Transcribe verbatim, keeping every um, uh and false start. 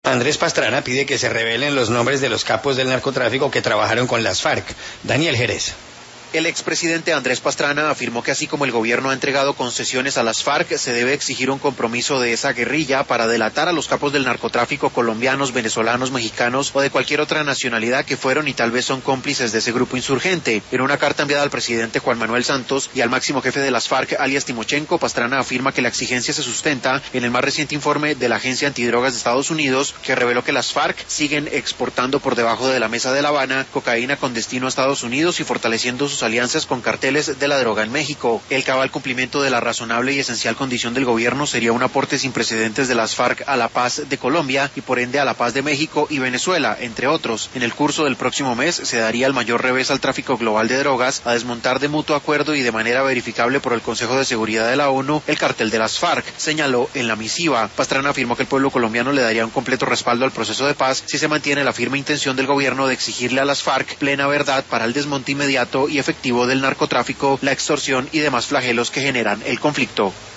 Andrés Pastrana pide que se revelen los nombres de los capos del narcotráfico que trabajaron con las FARC. Daniel Jerez. El expresidente Andrés Pastrana afirmó que así como el gobierno ha entregado concesiones a las FARC, se debe exigir un compromiso de esa guerrilla para delatar a los capos del narcotráfico colombianos, venezolanos, mexicanos o de cualquier otra nacionalidad que fueron y tal vez son cómplices de ese grupo insurgente. En una carta enviada al presidente Juan Manuel Santos y al máximo jefe de las FARC, alias Timochenko, Pastrana afirma que la exigencia se sustenta en el más reciente informe de la Agencia Antidrogas de Estados Unidos, que reveló que las FARC siguen exportando por debajo de la mesa de La Habana cocaína con destino a Estados Unidos y fortaleciendo sus alianzas con carteles de la droga en México. El cabal cumplimiento de la razonable y esencial condición del gobierno sería un aporte sin precedentes de las FARC a la paz de Colombia y por ende a la paz de México y Venezuela, entre otros. En el curso del próximo mes se daría el mayor revés al tráfico global de drogas, a desmontar de mutuo acuerdo y de manera verificable por el Consejo de Seguridad de la ONU el cartel de las FARC, señaló en la misiva. Pastrana afirmó que el pueblo colombiano le daría un completo respaldo al proceso de paz si se mantiene la firme intención del gobierno de exigirle a las FARC plena verdad para el desmonte inmediato y efectivo del narcotráfico, la extorsión y demás flagelos que generan el conflicto.